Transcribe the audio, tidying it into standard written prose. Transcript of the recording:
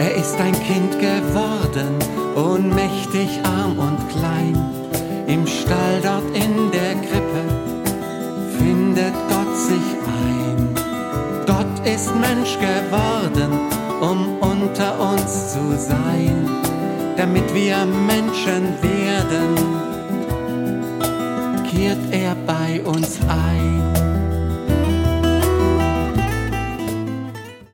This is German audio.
Er ist ein Kind geworden, ohnmächtig, arm und klein. Im Stall dort in der Krippe findet Gott sich ein. Gott ist Mensch geworden, um unter uns zu sein, damit wir Menschen werden, kehrt er bei uns ein.